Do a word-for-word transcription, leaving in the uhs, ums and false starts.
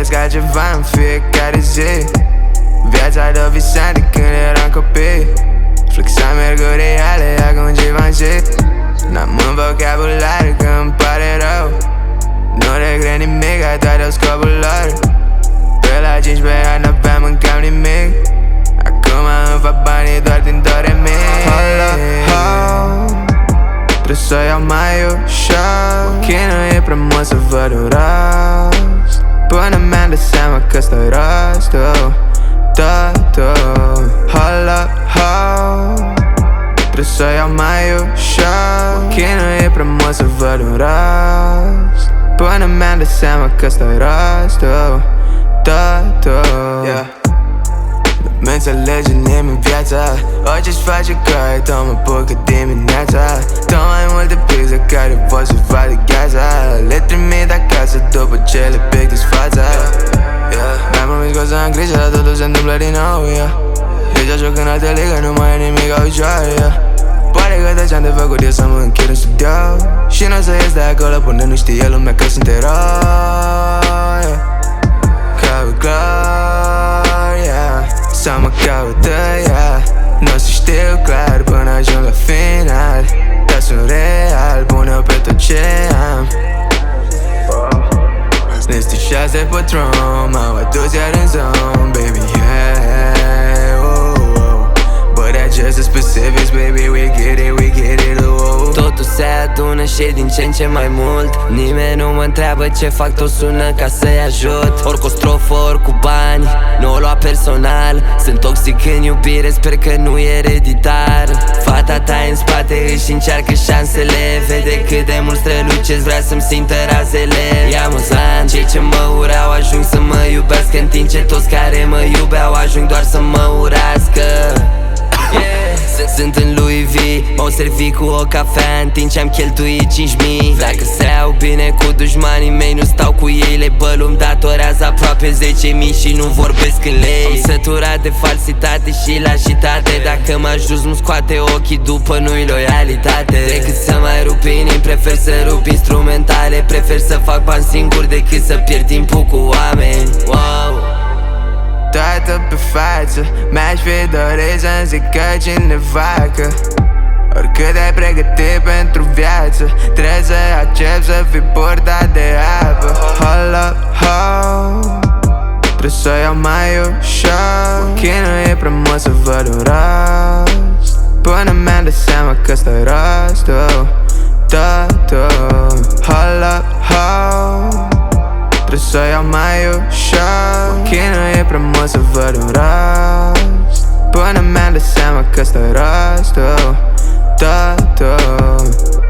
trăiesc altceva în fiecare zi. Viața de visat de când eram copii. Flexa mergă reale, acum ce v-am zis. N-am în vocabular că îmi pare rău. Nu regret nimic, toate au scopul lor. Pe la cincisprezece ani n-aveam în cap nimic. Acum îmi fac banii doar din dore mic. Hold up, hold, trebuie să iau mai ușor. Chinuie prea mult să văd un rost. Până mi-am dat seama că stă-i rostul totul. Hold up, hold, trebuie să iau mai ușor. Chinuie prea mult să văd un rost. Până mi-am dat seama că stă-i rostul totul, yeah. Nu înțelege nimeni viața. Orice-și face cai, tot mă bucă dimineața. Tot mai multe pize care vor să vadă gheața. Le trimit acasă după ce le pictez fața, yeah. Mi-am promis că o să am grijă, dar totul se întâmplă din nou, yeah. Deja joc în altă ligă, nu mai e nimic ușor, yeah. Pare că tot ce-am de făcut e să mă închid în studio. Și n-o să ies de acolo până nu știe lumea că sunt eroi, yeah. Caut gloria, să mă caută, yeah. N-o să știu clar până ajung la final. Dar sunt real, bună pe tot ce am. Neste șase pe drum, m-au adus iar în zone, baby, yeah, oh, oh. But I just as specifics, baby, we get it, we get it, oh, oh. Totul se adună și din ce în ce mai mult. Nimeni nu mă întreabă ce fac, tot sună ca să-i ajut. Ori cu o strofă, ori cu bani, nu o lua personal. Sunt toxic în iubire, sper că nu e ereditar. Fata ta în spate își încearcă șansele. Vede cât de mult strălucesc, vrea să-mi simtă razele. E amuzant, cei ce mă urau ajung să mă iubească, în timp ce toți care mă iubeau ajung doar să mă urască, yeah. Sunt în Louis V, m-au servit cu o cafea în timp ce-am cheltuit cinci mii. Dacă se iau bine cu dușmanii mei, nu stau cu ei, le bălum datorează aproape zece mii și nu vorbesc în lei. Am săturat de falsitate și lașitate. Dacă mă ajut nu scoate ochii după, nu-i loialitate. Decât să mai rup inimi, prefer să rup instrumentale. Prefer să fac bani singur decât să pierd timpul cu oameni, wow. Toată pe față, mi-aș fi dorit să-mi zică cineva că oricât ai pregătit pentru viață, trebuie să accept să fii purtat de apă. Hold up, hold, trebuie să iau mai ușor. Chinuie prea mult să văd un rost. Până mi-am dat seama că stă-i rostul totul. Hold up, hold, trebuie să iau mai ușor. Chinuie prea mult să văd un rost. Până mi-am dat seama că stă-i rostul totul.